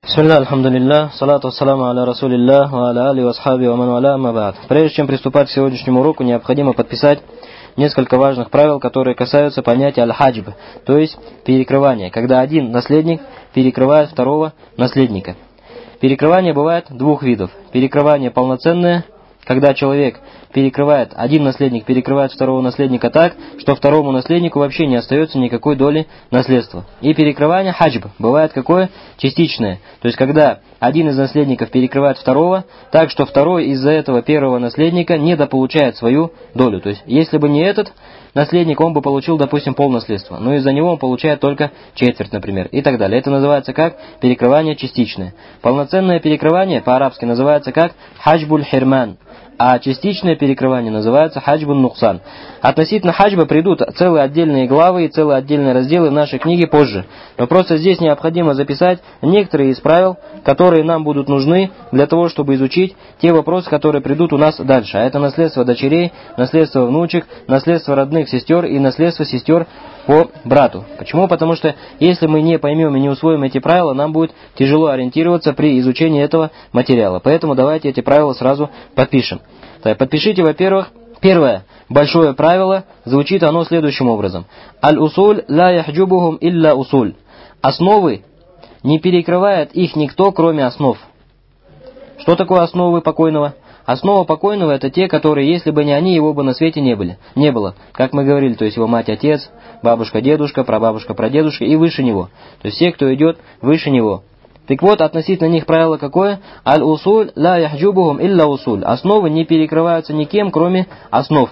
Бисмилля, альхамдулилля, салату ассаламу аля расулилля, ва аля али васхаби ва ман валя, ама ба'д. Прежде чем приступать к сегодняшнему уроку, необходимо подписать несколько важных правил, которые касаются понятия аль-хаджб, то есть перекрывание, когда один наследник перекрывает второго наследника. Перекрывание бывает двух видов. Перекрывание полноценное, когда человек перекрывает, один наследник перекрывает второго наследника так, что второму наследнику вообще не остается никакой доли наследства. И перекрывание хаджб бывает какое? Частичное. То есть, когда один из наследников перекрывает второго, так что второй из-за этого первого наследника недополучает свою долю. То есть, если бы не этот наследник, он бы получил, допустим, полнаследства, но из-за него он получает только четверть, например, и так далее. Это называется как перекрывание частичное. Полноценное перекрывание по-арабски называется как хаджбуль хирман. А частичное перекрывание называется хаджбун нуксан. Относительно хаджба придут целые отдельные главы и целые отдельные разделы в нашей книге позже. Но просто здесь необходимо записать некоторые из правил, которые нам будут нужны для того, чтобы изучить те вопросы, которые придут у нас дальше. А это наследство дочерей, наследство внучек, наследство родных сестер и наследство сестер по брату. Почему? Потому что если мы не поймем и не усвоим эти правила, нам будет тяжело ориентироваться при изучении этого материала. Поэтому давайте эти правила сразу подпишем. Так, подпишите, во-первых, первое большое правило, звучит оно следующим образом. Аль-усуль ла яхджубухум илля усуль. Основы не перекрывает их никто, кроме основ. Что такое основы покойного? Основа покойного — это те, которые, если бы не они, его бы на свете не было. Как мы говорили, то есть его мать, отец, бабушка, дедушка, прабабушка, прадедушка и выше него. То есть все, кто идет выше него. Так вот, относительно них правило какое? Аль-усуль ла яхджубухум илля усуль. Основы не перекрываются никем, кроме основ.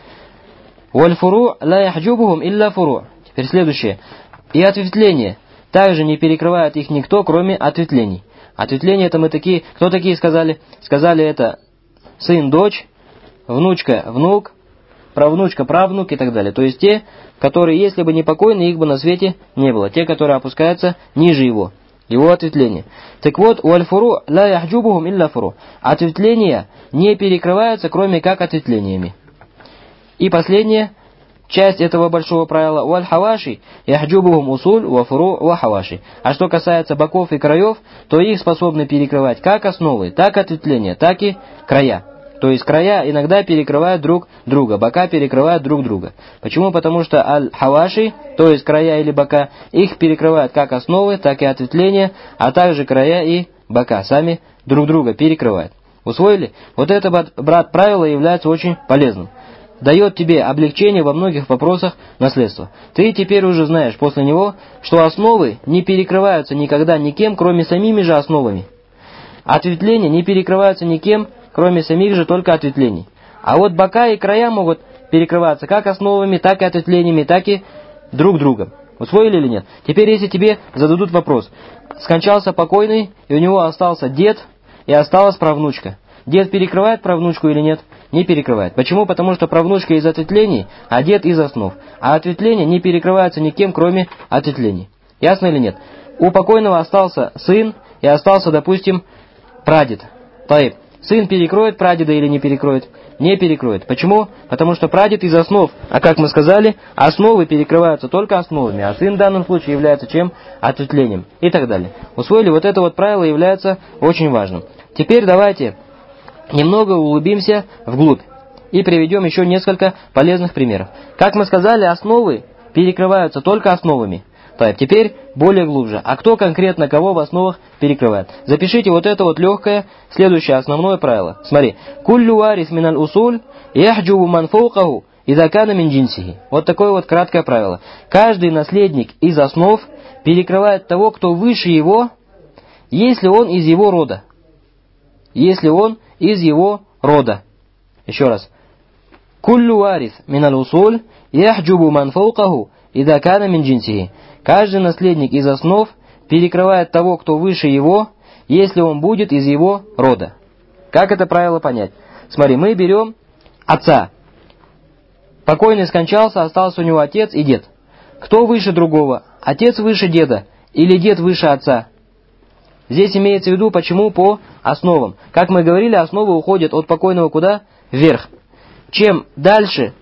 Валь-фуру ла яхджубухум илля фуру. Теперь следующее. И ответвления также не перекрывает их никто, кроме ответвлений. Ответвления это мы такие, кто такие сказали? Сказали это сын, дочь, внучка, внук, правнучка, правнук и так далее. То есть те, которые, если бы не покойный, их бы на свете не было. Те, которые опускаются ниже его ответвления. Так вот, у аль-фуру ла яхджубухум илля фуру. Ответвления не перекрываются, кроме как ответвлениями. И последняя часть этого большого правила. У аль-хаваши яхджубухум усуль ва фуру ва хаваши. А что касается боков и краев, то их способны перекрывать как основы, так ответвления, так и края. То есть края иногда перекрывают друг друга, бока перекрывают друг друга. Почему? Потому что аль-хаваши, то есть края или бока, их перекрывают как основы, так и ответвления, а также края и бока сами друг друга перекрывают. Усвоили? Вот это, брат, правило является очень полезным. Дает тебе облегчение во многих вопросах наследства. Ты теперь уже знаешь после него, что основы не перекрываются никогда никем, кроме самими же основами. Ответвления не перекрываются никем, кроме самих же только ответвлений. А вот бока и края могут перекрываться как основами, так и ответвлениями, так и друг другом. Усвоили или нет? Теперь если тебе зададут вопрос. Скончался покойный, и у него остался дед, и осталась правнучка. Дед перекрывает правнучку или нет? Не перекрывает. Почему? Потому что правнучка из ответвлений, а дед из основ. А ответвления не перекрываются никем, кроме ответвлений. Ясно или нет? У покойного остался сын, и остался, допустим, прадед. Таиб. Сын перекроет прадеда или не перекроет? Не перекроет. Почему? Потому что прадед из основ. А как мы сказали, основы перекрываются только основами, а сын в данном случае является чем? Ответвлением. И так далее. Усвоили? Вот это вот правило является очень важным. Теперь давайте немного углубимся вглубь и приведем еще несколько полезных примеров. Как мы сказали, основы перекрываются только основами. Так, теперь более глубже. А кто конкретно кого в основах перекрывает? Запишите вот это вот легкое, следующее основное правило. Смотри. Куллю варис миналь усуль яхджубу ман фаукаху иза кана мин джинсихи. Вот такое вот краткое правило. Каждый наследник из основ перекрывает того, кто выше его, если он из его рода. Если он из его рода. Еще раз. Куллю варис миналь усуль яхджубу ман фаукаху иза кана мин джинсихи. Каждый наследник из основ перекрывает того, кто выше его, если он будет из его рода. Как это правило понять? Смотри, мы берем отца. Покойный скончался, остался у него отец и дед. Кто выше другого? Отец выше деда или дед выше отца? Здесь имеется в виду, почему по основам. Как мы говорили, основы уходят от покойного куда? Вверх. Чем дальше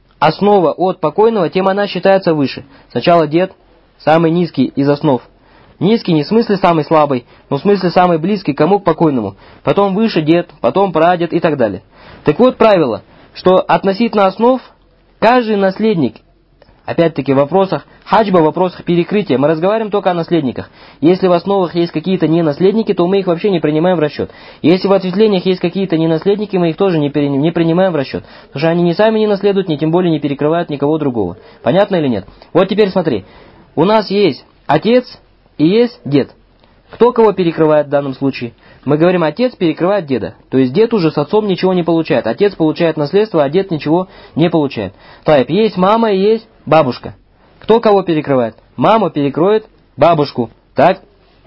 основа от покойного, тем она считается выше. Сначала дед, самый низкий из основ. Низкий не в смысле самый слабый, но в смысле самый близкий кому? К покойному. Потом выше дед, потом прадед и так далее. Так вот правило, что относительно основ каждый наследник, опять-таки в вопросах хаджба, в вопросах перекрытия, мы разговариваем только о наследниках. Если в основах есть какие-то ненаследники, то мы их вообще не принимаем в расчет. Если в ответвлениях есть какие-то ненаследники, мы их тоже не принимаем в расчет. Потому что они ни сами не наследуют, ни тем более не перекрывают никого другого. Понятно или нет? Вот теперь смотри. У нас есть отец и есть дед. Кто кого перекрывает в данном случае? Мы говорим, отец перекрывает деда. То есть дед уже с отцом ничего не получает. Отец получает наследство, а дед ничего не получает. Так, есть мама и есть бабушка. Кто кого перекрывает? Мама перекроет бабушку. Так?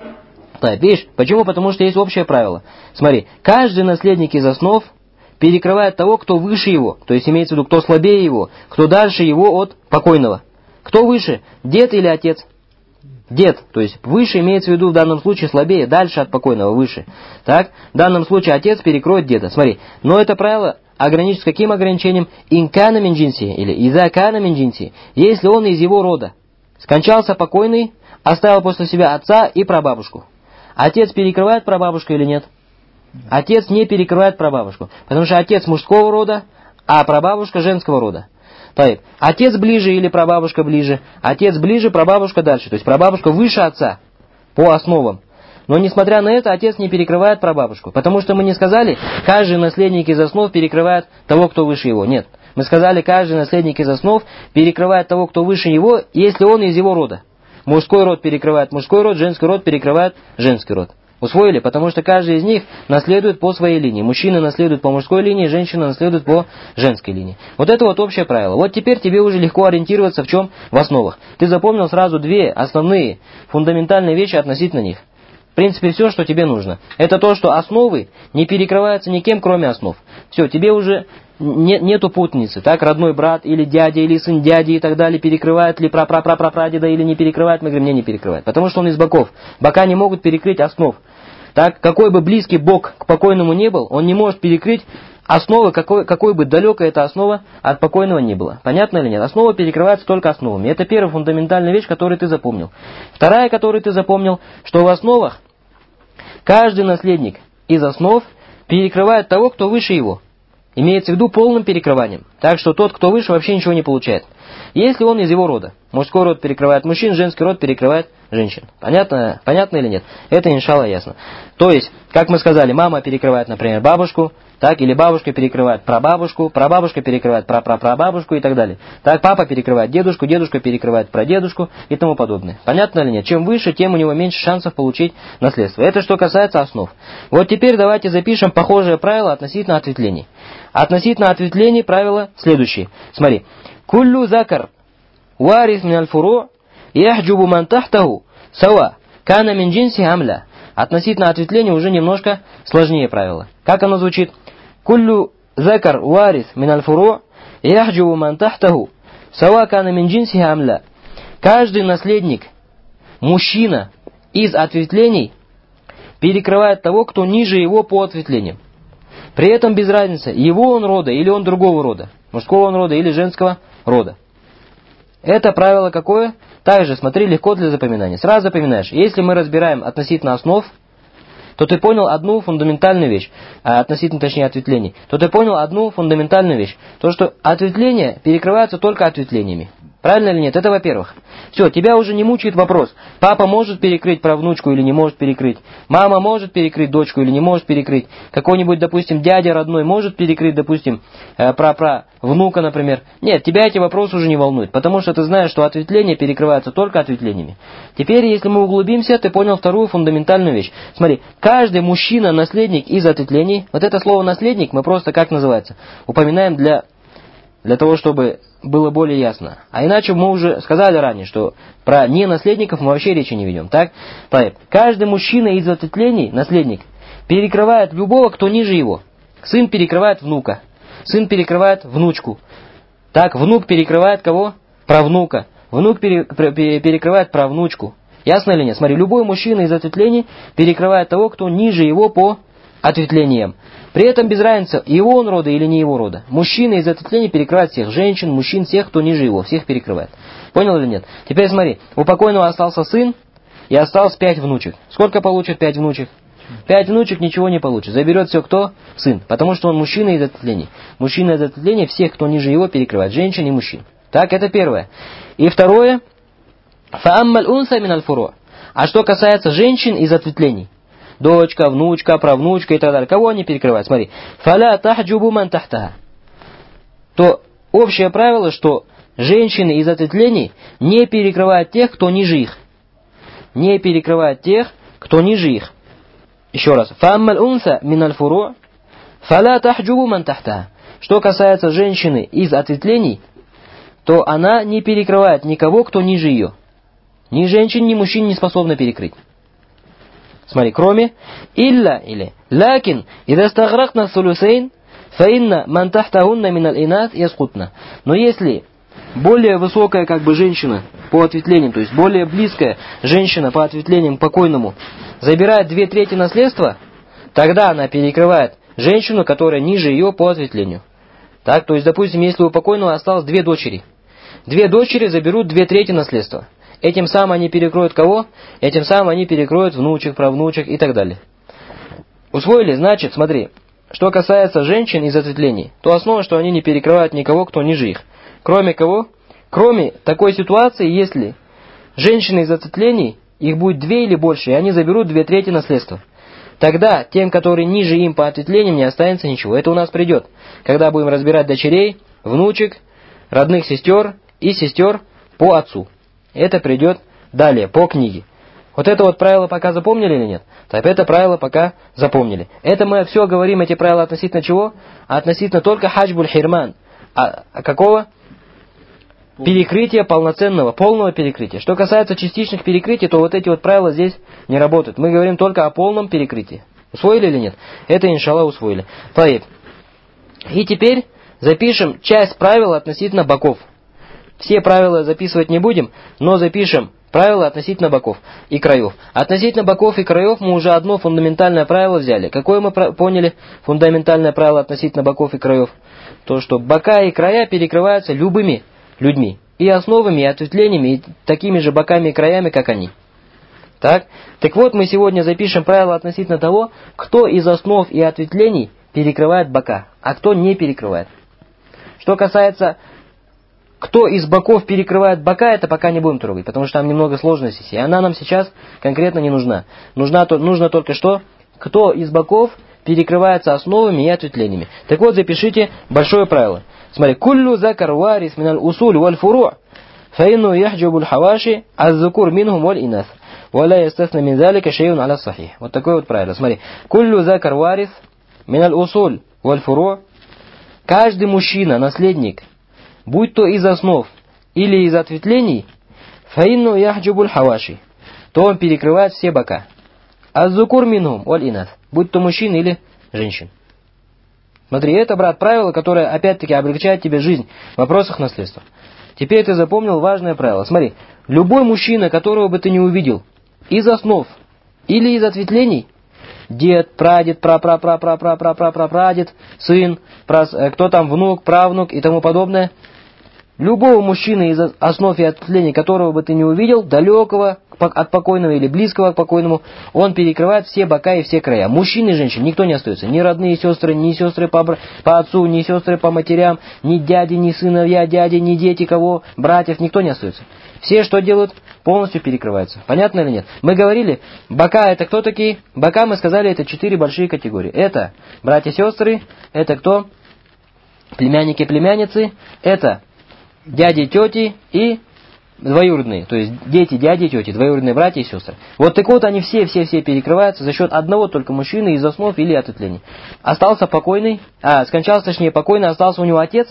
Так, видишь? Почему? Потому что есть общее правило. Смотри, каждый наследник из основ перекрывает того, кто выше его. То есть имеется в виду, кто слабее его, кто дальше его от покойного. Кто выше? Дед или отец? Дед, то есть выше имеется в виду в данном случае слабее, дальше от покойного, выше. Так, в данном случае отец перекроет деда. Смотри, но это правило ограничится каким ограничением? Инкана мин джинси, или изакана мин джинси, если он из его рода. Скончался покойный, оставил после себя отца и прабабушку. Отец перекрывает прабабушку или нет? Отец не перекрывает прабабушку, потому что отец мужского рода, а прабабушка женского рода. Так, отец ближе или прабабушка ближе? Отец ближе, прабабушка дальше. То есть прабабушка выше отца по основам. Но несмотря на это, отец не перекрывает прабабушку. Потому что мы не сказали, каждый наследник из основ перекрывает того, кто выше его. Нет. Мы сказали, каждый наследник из основ перекрывает того, кто выше его, если он из его рода. Мужской род перекрывает мужской род, женский род перекрывает женский род. Усвоили? Потому что каждый из них наследует по своей линии. Мужчина наследует по мужской линии, женщина наследует по женской линии. Вот это вот общее правило. Вот теперь тебе уже легко ориентироваться в чем? В основах. Ты запомнил сразу две основные фундаментальные вещи относительно них. В принципе, все, что тебе нужно. Это то, что основы не перекрываются никем, кроме основ. Все, тебе уже нету путаницы. Так, родной брат или дядя, или сын дяди и так далее, перекрывает ли прапрапрапрадеда или не перекрывает. Мы говорим, не перекрывает. Потому что он из боков. Бока не могут перекрыть основ. Так, какой бы близкий бок к покойному не был, он не может перекрыть основы, какой бы далекая эта основа от покойного не была. Понятно или нет? Основа перекрывается только основами. Это первая фундаментальная вещь, которую ты запомнил. Вторая, которую ты запомнил, что в основах каждый наследник из основ перекрывает того, кто выше его. Имеется в виду полным перекрыванием. Так что тот, кто выше, вообще ничего не получает. Если он из его рода. Мужской род перекрывает мужчин, женский род перекрывает женщин. Понятно? Понятно или нет? Это, иншалла, ясно. То есть, как мы сказали, мама перекрывает, например, бабушку, так, или бабушка перекрывает прабабушку, прабабушка перекрывает прапрапрабабушку и так далее. Так, папа перекрывает дедушку, дедушка перекрывает прадедушку и тому подобное. Понятно или нет? Чем выше, тем у него меньше шансов получить наследство. Это что касается основ. Вот теперь давайте запишем похожее правило относительно ответвлений. Относительно ответвлений правило следующее. Смотри. Куллю закар варис мин аль-фуру яхджубу ман тахтаху сава кана мин джинси амля. Относительно ответвления уже немножко сложнее правило. Как оно звучит? Куллю закар варис мин аль-фуру яхджубу ман тахтаху сава кана мин джинси амля. Каждый наследник, мужчина из ответвлений перекрывает того, кто ниже его по ответвлениям. При этом без разницы, его он рода или он другого рода, мужского он рода или женского рода. Это правило какое? Также, смотри, легко для запоминания. Сразу запоминаешь. Если мы разбираем относительно основ, то ты понял одну фундаментальную вещь, относительно, точнее, ответвлений, то ты понял одну фундаментальную вещь. То, что ответвления перекрываются только ответвлениями. Правильно или нет? Это во-первых. Все, тебя уже не мучает вопрос. Папа может перекрыть правнучку или не может перекрыть? Мама может перекрыть дочку или не может перекрыть? Какой-нибудь, допустим, дядя родной может перекрыть, допустим, внука, например? Нет, тебя эти вопросы уже не волнуют, потому что ты знаешь, что ответвления перекрываются только ответвлениями. Теперь, если мы углубимся, ты понял вторую фундаментальную вещь. Смотри, каждый мужчина наследник из ответвлений, вот это слово наследник мы просто, как называется, упоминаем для того, чтобы было более ясно. А иначе мы уже сказали ранее, что про ненаследников мы вообще речи не ведем. Так? Каждый мужчина из ответвлений, наследник, перекрывает любого, кто ниже его. Сын перекрывает внука. Сын перекрывает внучку. Так, внук перекрывает кого? Правнука. Внук перекрывает правнучку. Ясно или нет? Смотри, любой мужчина из ответвлений перекрывает того, кто ниже его по ответвлениям. При этом без разницы, его он рода или не его рода. Мужчина из ответвлений перекрывает всех. Женщин, мужчин, всех, кто ниже его. Всех перекрывает. Понял или нет? Теперь смотри, у покойного остался сын, и осталось 5 внучек. Сколько получит 5 внучек? 5 внучек ничего не получит. Заберет все кто? Сын. Потому что он мужчина из ответвлений. Мужчина из ответвлений всех, кто ниже его, перекрывает. Женщин и мужчин. Так, это первое. И второе. فَأَمَّا الْأُنْثَى مِنَ الْفُرُوعِ. А что касается женщин из ответвлений. Дочка, внучка, правнучка и так далее. Кого они перекрывают? Смотри. فَلَا تَحْجُبُ مَنْ تَحْتَهَا. То общее правило, что женщины из ответвлений не перекрывают тех, кто ниже их. Не перекрывают тех, кто ниже их. Еще раз. فَأَمَّا الْأُنْثَى مِنَ الْفُرُوعِ فَلَا تَحْجُبُ مَنْ تَحْتَهَا. Что касается женщины из ответвлений, то она не перекрывает никого, кто ниже ее. Ни женщин, ни мужчин не способна перекрыть. Смотри, кроме «илля» или «лакин» «ида стагракна сулюсейн фаинна ман тахтахунна минал инат яскутна». Но если более высокая женщина по ответвлениям, то есть более близкая женщина по ответвлениям к покойному, забирает 2/3 наследства, тогда она перекрывает женщину, которая ниже ее по ответвлению. Так, то есть, допустим, если у покойного осталось 2 дочери. 2 дочери заберут 2/3 наследства. Этим самым они перекроют кого? Этим самым они перекроют внучек, правнучек и так далее. Усвоили? Значит, смотри, что касается женщин из ответвлений, то основа, что они не перекрывают никого, кто ниже их. Кроме кого? Кроме такой ситуации, если женщины из ответвлений, их будет 2 или больше, и они заберут 2/3 наследства. Тогда тем, которые ниже им по ответвлениям, не останется ничего. Это у нас придет, когда будем разбирать дочерей, внучек, родных сестер и сестер по отцу. Это придет далее, по книге. Вот это вот правило пока запомнили или нет? Так, это правило пока запомнили. Это мы все говорим, эти правила относительно чего? Относительно только хаджбуль хирман. А какого? Перекрытия полноценного, полного перекрытия. Что касается частичных перекрытий, то вот эти вот правила здесь не работают. Мы говорим только о полном перекрытии. Усвоили или нет? Это, иншаллах, усвоили. Таиб. И теперь запишем часть правил относительно боков. Все правила записывать не будем, но запишем правила относительно боков и краев. Относительно боков и краев мы уже одно фундаментальное правило взяли. Какое мы поняли фундаментальное правило относительно боков и краев? То, что бока и края перекрываются любыми людьми. И основами, и ответвлениями, и такими же боками и краями, как они. Так вот, мы сегодня запишем правило относительно того, кто из основ и ответвлений перекрывает бока, а кто не перекрывает. Что касается, кто из боков перекрывает бока, это пока не будем трогать, потому что там немного сложностей, и она нам сейчас конкретно не нужна. Нужно только что, кто из боков перекрывается основами и ответвлениями. Так вот, запишите большое правило. Смотри, куллю закар варис миналь усуль валь фуру' фаинну яхджубуль хаваши аззукур минхум валь инас валя ястасна мин залика шейун аля сахих. Вот такое вот правило. Смотри, куллю закар варис миналь усуль валь фуру'. Каждый мужчина, наследник, будь то из основ или из ответвлений, фаинну яхджубуль хаваши, то он перекрывает все бока. Аззукур минхум валь инас. Будь то мужчина или женщин. Смотри, это, брат, правило, которое, опять-таки, облегчает тебе жизнь в вопросах наследства. Теперь ты запомнил важное правило. Смотри, любой мужчина, которого бы ты не увидел, из основ или из ответвлений, дед, прадед, прадед, сын, кто там, внук, правнук и тому подобное, любого мужчины из основ и ответвлений, которого бы ты не увидел, далекого от покойного или близкого к покойному, он перекрывает все бока и все края. Мужчин и женщин никто не остается. Ни родные сестры, ни сестры по отцу, ни сестры по матерям, ни дяди, ни сыновья дяди, ни дети кого, братьев, никто не остается. Все, что делают, полностью перекрываются. Понятно или нет? Мы говорили, бока это кто такие? Бока, мы сказали, это 4 большие категории. Это братья и сестры, это кто? Племянники, племянницы, это дяди, тети и двоюродные, то есть дети, дяди, тети, двоюродные братья и сестры. Вот так вот они все перекрываются за счет одного только мужчины из основ или ответвлений. Остался покойный, скончался, точнее, покойный, остался у него отец.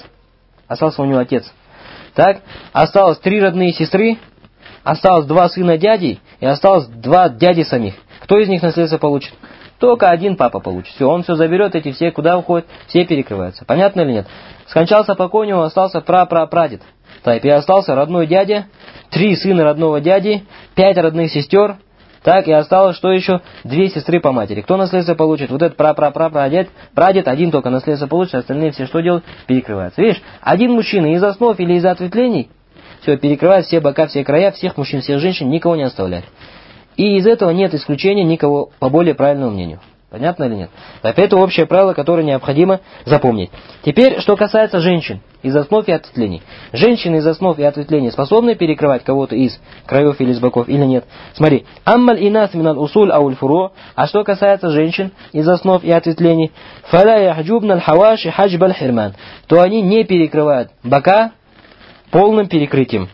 Так, осталось 3 родные сестры, осталось 2 сына дяди и осталось 2 дяди самих. Кто из них наследство получит? Только один папа получит. Все, он все заберет, эти все куда уходят, все перекрываются. Понятно или нет? Скончался покойный, остался прадед. Так, и остался родной дядя, 3 сына родного дяди, 5 родных сестер, так, и осталось, что еще? 2 сестры по матери. Кто наследство получит? Вот этот прадед, один только наследство получит, остальные все что делают? Перекрываются. Видишь, один мужчина из основ или из ответвлений, все, перекрывает все бока, все края, всех мужчин, всех женщин, никого не оставляет. И из этого нет исключения никого по более правильному мнению. Понятно или нет? Это общее правило, которое необходимо запомнить. Теперь, что касается женщин из основ и ответвлений. Женщины из основ и ответвлений способны перекрывать кого-то из краев или из боков или нет? Смотри. Аммаль инас минал усуль ауль фуро. А что касается женщин из основ и ответвлений. Фаля яхджубнал хаваши хаджбаль хирман. То они не перекрывают бока полным перекрытием.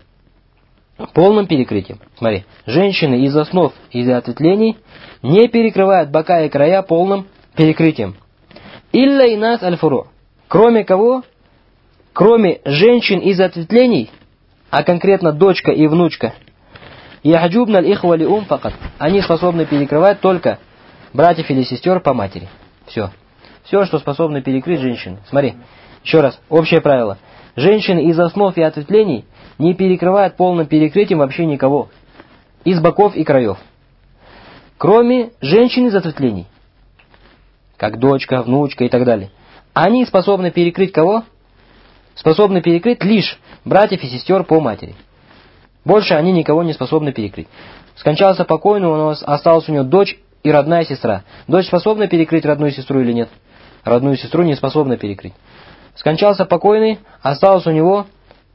Полным перекрытием. Смотри. Женщины из основ и из ответвлений не перекрывают бока и края полным перекрытием. Илля инас аль-фуро. Кроме кого? Кроме женщин из ответвлений, а конкретно дочка и внучка, яхджубна аль-ихва ли факат. Они способны перекрывать только братьев или сестер по матери. Все. Все, что способны перекрыть женщины. Смотри. Еще раз. Общее правило. Женщины из основ и ответвлений не перекрывают полным перекрытием вообще никого. Из боков и краев. Кроме женщин из ответвлений, как дочка, внучка и так далее. Они способны перекрыть кого? Способны перекрыть лишь братьев и сестер по матери. Больше они никого не способны перекрыть. Скончался покойный, осталась у него дочь и родная сестра. Дочь способна перекрыть родную сестру или нет? Родную сестру не способна перекрыть. Скончался покойный, осталась у него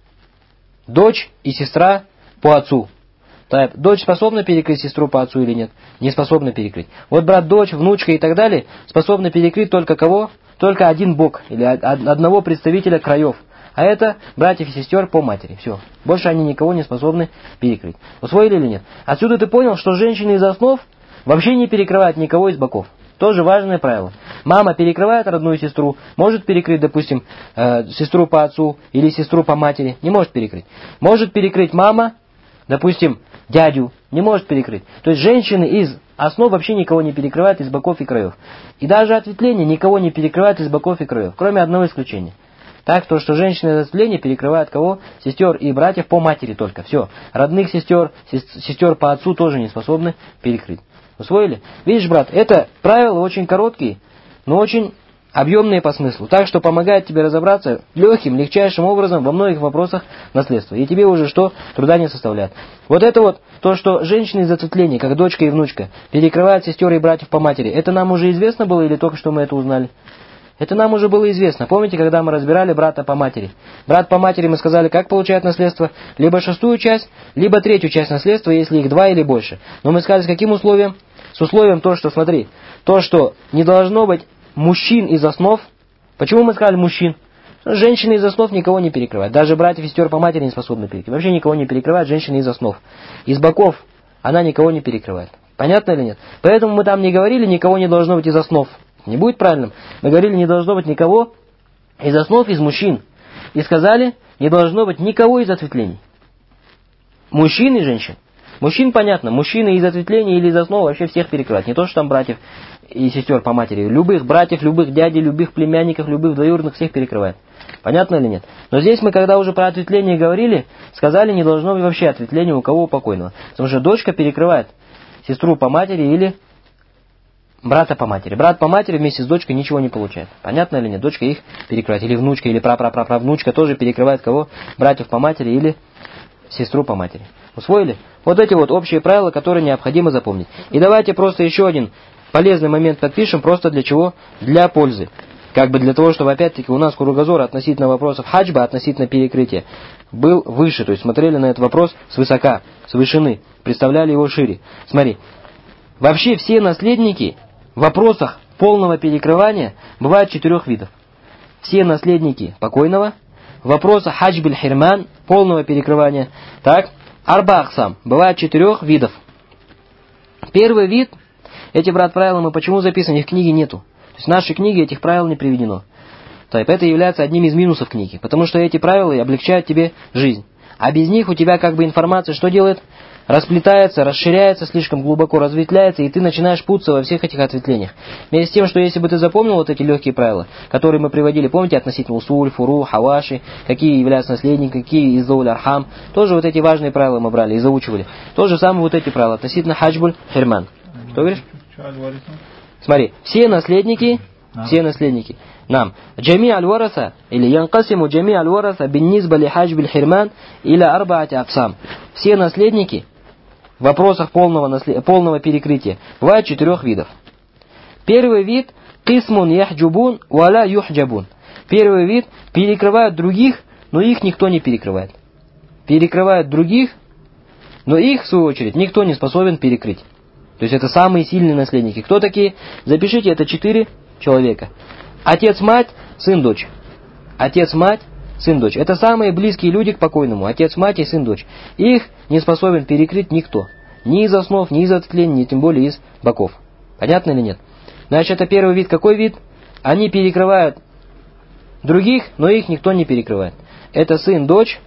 дочь и сестра по отцу. Дочь способна перекрыть сестру по отцу или нет? Не способна перекрыть. Вот брат, дочь, внучка и так далее способны перекрыть только кого? Только один бок или одного представителя краев. А это братьев и сестер по матери. Все. Больше они никого не способны перекрыть. Усвоили или нет? Отсюда ты понял, что женщины из основ вообще не перекрывают никого из боков. Тоже важное правило. Мама перекрывает родную сестру, может перекрыть, допустим, сестру по отцу или сестру по матери. Не может перекрыть. Может перекрыть мама, допустим, дядю, не может перекрыть. То есть женщины из основ вообще никого не перекрывают из боков и краев. И даже ответвления никого не перекрывают из боков и краев, кроме одного исключения. Так, то, что женщины из ответвления перекрывают кого? Сестер и братьев по матери только. Все. Родных сестер, сестер по отцу тоже не способны перекрыть. Усвоили? Видишь, брат, это правила очень короткие, но очень объемные по смыслу. Так что помогает тебе разобраться легким, легчайшим образом во многих вопросах наследства. И тебе уже что? Труда не составляет. Вот это вот, то, что женщины из ответвления, как дочка и внучка, перекрывают сестер и братьев по матери, это нам уже известно было или только что мы это узнали? Это нам уже было известно. Помните, когда мы разбирали брата по матери? Брат по матери мы сказали, как получает наследство? Либо шестую часть, либо третью часть наследства, если их два или больше. Но мы сказали, с каким условием? С условием то, что, смотри, то, что не должно быть мужчин из основ. Почему мы сказали мужчин? Женщины из основ никого не перекрывают. Даже братьев и сестер по матери не способны перекрывать. Вообще никого не перекрывают женщины из основ. Из боков она никого не перекрывает. Понятно или нет? Поэтому мы там не говорили, никого не должно быть из основ. Не будет правильным. Мы говорили, не должно быть никого из основ, из мужчин. И сказали, не должно быть никого из ответвлений. Мужчин и женщин. Мужчин понятно. Мужчины из ответвлений или из основ вообще всех перекрывают. Не то, что там братьев и сестер по матери. Любых братьев, любых дядей, любых племянников, любых двоюродных всех перекрывает. Понятно или нет? Но здесь мы, когда уже про ответвление говорили, сказали, не должно быть вообще ответвления у кого покойного. Потому что дочка перекрывает сестру по матери или брата по матери. Брат по матери вместе с дочкой ничего не получает. Понятно или нет? Дочка их перекрывает. Или внучка, или прапраправнучка тоже перекрывает кого? Братьев по матери или сестру по матери. Усвоили? Вот эти вот общие правила, которые необходимо запомнить. И давайте просто еще один полезный момент подпишем. Просто для чего? Для пользы. Как бы для того, чтобы опять-таки у нас кругозор относительно вопросов хаджба, относительно перекрытия, был выше. То есть смотрели на этот вопрос свысока, с вышины. Представляли его шире. Смотри. Вообще все наследники в вопросах полного перекрывания бывают 4 видов. Все наследники покойного в вопросах хаджбиль хирман, полного перекрывания, так, арба ахсам, бывает 4 видов. Первый вид, эти, брат, правила мы почему записаны, их в книге нету. То есть в нашей книге этих правил не приведено. Так, это является одним из минусов книги, потому что эти правила облегчают тебе жизнь. А без них у тебя как бы информация что делает? Расплетается, расширяется, слишком глубоко разветвляется, и ты начинаешь путаться во всех этих ответвлениях. Вместе с тем, что если бы ты запомнил вот эти легкие правила, которые мы приводили, помните, относительно усуль, фуру, хаваши, какие являются наследниками, какие иззауль архам, тоже вот эти важные правила мы брали и заучивали. То же самое вот эти правила относительно хаджбуль хирман. Что говоришь? Смотри, все наследники, нам, джами аль-вараса, или янкасиму джами аль-вараса биннизба ли хаджбиль хирман, или арбаати аксам. Все наследники в вопросах полного перекрытия бывает 4 видов. Первый вид – кисмун яхджубун валя юхджабун. Первый вид – перекрывают других, но их никто не перекрывает. Перекрывают других, но их, в свою очередь, никто не способен перекрыть. То есть это самые сильные наследники. Кто такие? Запишите, это 4 человека. Отец, мать, сын, дочь. Отец, мать, сын, дочь. Это самые близкие люди к покойному. Отец, мать и сын, дочь. Их не способен перекрыть никто. Ни из основ, ни из ответвлений, ни тем более из боков. Понятно или нет? Значит, это первый вид. Какой вид? Они перекрывают других, но их никто не перекрывает. Это сын, дочь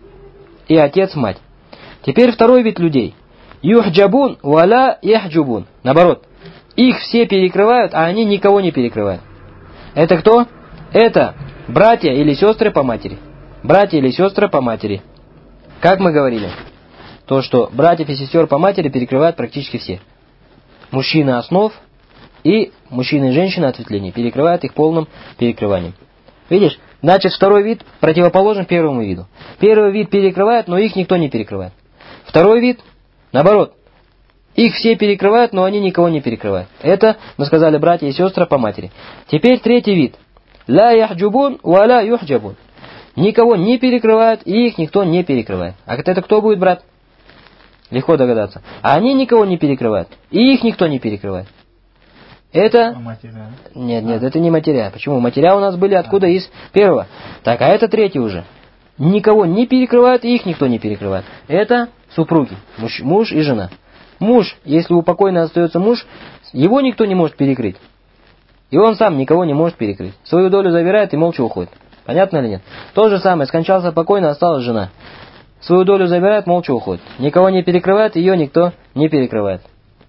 и отец, мать. Теперь второй вид людей. Юхджабун валя яхджубун. Наоборот. Их все перекрывают, а они никого не перекрывают. Это кто? Это братья или сестры по матери. Братья или сестры по матери. Как мы говорили? То, что братьев и сестер по матери перекрывают практически все. Мужчина основ и мужчина и женщина ответвлений перекрывают их полным перекрыванием. Видишь? Значит, второй вид противоположен первому виду. Первый вид перекрывает, но их никто не перекрывает. Второй вид, наоборот, их все перекрывают, но они никого не перекрывают. Это, мы сказали, братья и сестры по матери. Теперь третий вид. Ля яхджубун ва ля юхджабун. Никого не перекрывают, и их никто не перекрывает. А это кто будет, брат? Легко догадаться. А они никого не перекрывают, и их никто не перекрывает. Это... Нет, это не матеря. Почему? Матеря у нас были откуда? Из первого. Так, а это третий уже. Никого не перекрывают, и их никто не перекрывает. Это супруги, муж и жена. Муж, если у покойного остается муж, его никто не может перекрыть. И он сам никого не может перекрыть. Свою долю забирает и молча уходит. Понятно или нет? То же самое, скончался покойно, осталась жена. Свою долю забирает, молча уходит. Никого не перекрывает, ее никто не перекрывает.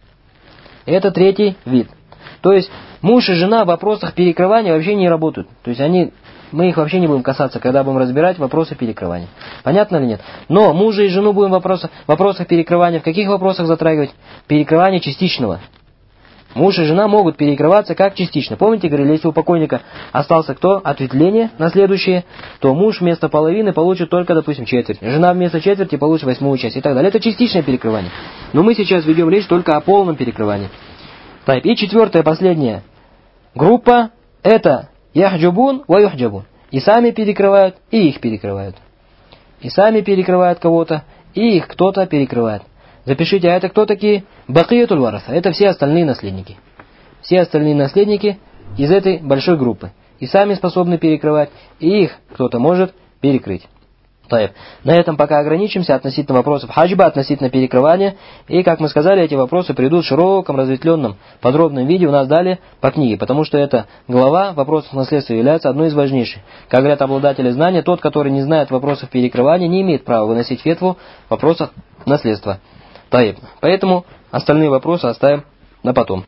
Это третий вид. То есть муж и жена в вопросах перекрывания вообще не работают. То есть мы их вообще не будем касаться, когда будем разбирать вопросы перекрывания. Понятно или нет? Но мужа и жену будем в вопросах перекрывания в каких вопросах затрагивать? Перекрывание частичного. Муж и жена могут перекрываться как частично. Помните, говорили, если у покойника остался кто? Ответвление на следующее, то муж вместо половины получит только, допустим, четверть. Жена вместо четверти получит 8-ю часть и так далее. Это частичное перекрывание. Но мы сейчас ведем речь только о полном перекрывании. Так, и четвертая, последняя группа, это яхджубун ва юхджабун. И сами перекрывают, и их перекрывают. И сами перекрывают кого-то, и их кто-то перекрывает. Запишите, а это кто такие? Бакиятуль вараса. Это все остальные наследники. Все остальные наследники из этой большой группы. И сами способны перекрывать, и их кто-то может перекрыть. На этом пока ограничимся относительно вопросов хаджба, относительно перекрывания. И, как мы сказали, эти вопросы придут в широком, разветвленном, подробном виде у нас далее по книге. Потому что эта глава вопросов наследства является одной из важнейших. Как говорят обладатели знания, тот, который не знает вопросов перекрывания, не имеет права выносить фетву в вопросах наследства. Поэтому остальные вопросы оставим на потом.